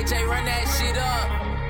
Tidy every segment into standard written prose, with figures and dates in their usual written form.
AJ, run that shit up.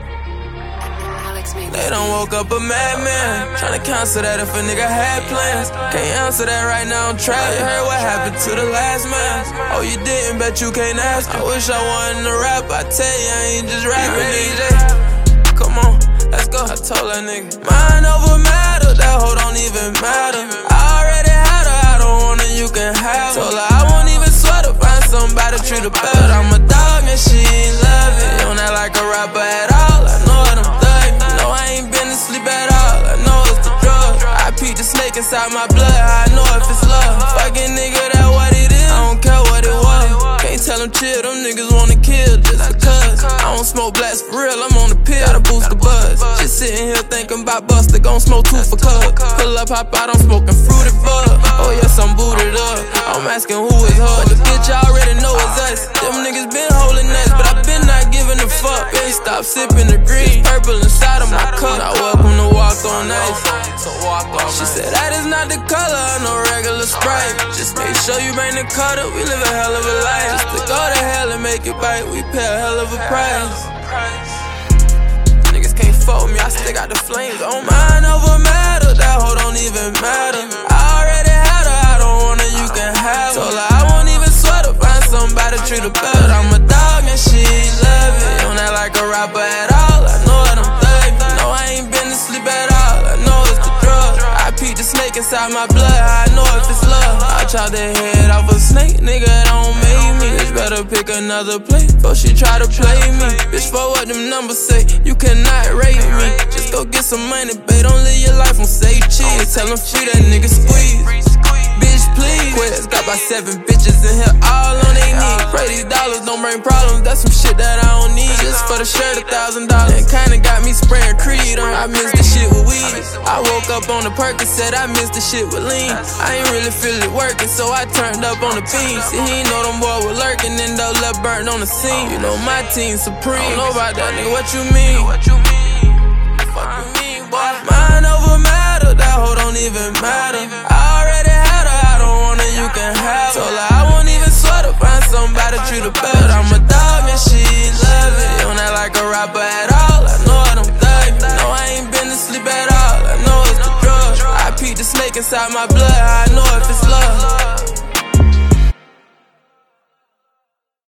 They done woke up a madman, tryna cancel that if a nigga had plans. Can't answer that right now, I'm trapped. You heard what happened to the last man? Oh, you didn't, bet you can't ask. I wish I wasn't a rapper, I tell you, I ain't just rapping, DJ. Come on, let's go. I told that nigga, mind over matter, that hoe don't even matter. I already had her, I don't want her, you can have her. Told her I won't even sweat to find somebody treat her better. I'm a dog and she ain't love it. You don't act like a rapper at all, I know what I'm thugging. No, I ain't been to sleep at all, I know it's the drug. I peeped the snake inside my blood, I know if it's love. Fucking nigga, that what it is, I don't care what it was. Can't tell them chill, them niggas wanna kill just because. I don't smoke blacks for real, I'm on the pill, gotta boost the buzz. Just sitting here thinking about Buster, gon' smoke two for cuz. Pull up, hop out, I'm smoking fruity bud. Oh yes, I'm booted up, I'm asking who is her. But the bitch I already know is us. Them niggas been holding nuts, but I been not giving a fuck. Been stop sipping the green, purple inside of my cup. Not welcome to walk on ice. She said that is not the color of no regular Sprite. Just make sure you bring the cutter, we live a hell of a life. Just to go to hell and make it bite, we pay a hell of a price. Niggas can't fuck with me, I still got the flames. Don't mind over matter, that hoe don't even matter. I already had her, I don't want her, you can have her. Told her I won't even sweat to find somebody treat her better. I'm a dog and she ain't love it. You don't act like a rapper at all, I know what I'm thugging. No, I ain't been to sleep at all, I know it's the drug. I peeped the snake inside my blood, I know if it's love. I chopped the head off a snake, nigga, don't make me. Bitch better pick another play, before she try to play me. Bitch, for what them numbers say, you cannot rate me. Just go get some money, babe, don't live your life on say cheese. Tell them free that nigga squeeze. Bitch, please. Quest got about 7 bitches in here, all on they knees. Pray these dollars don't bring problems, that's some shit that I don't need. Just for the shirt, $1,000. And kinda got me spraying Creed on. I missed the shit with weed. I woke up on the Percocet, I missed the shit with lean. I ain't really feel it working, so I turned up on the beans. See, he ain't know them boys were lurking, and though left burnt on the scene. You know my team supreme. I don't know about that, nigga, what you mean? Fuck you mean, boy? Mind over matter, that hoe don't even matter. I already had her, I don't want her, you can have her. Told her I won't even sweat to find somebody treat her better.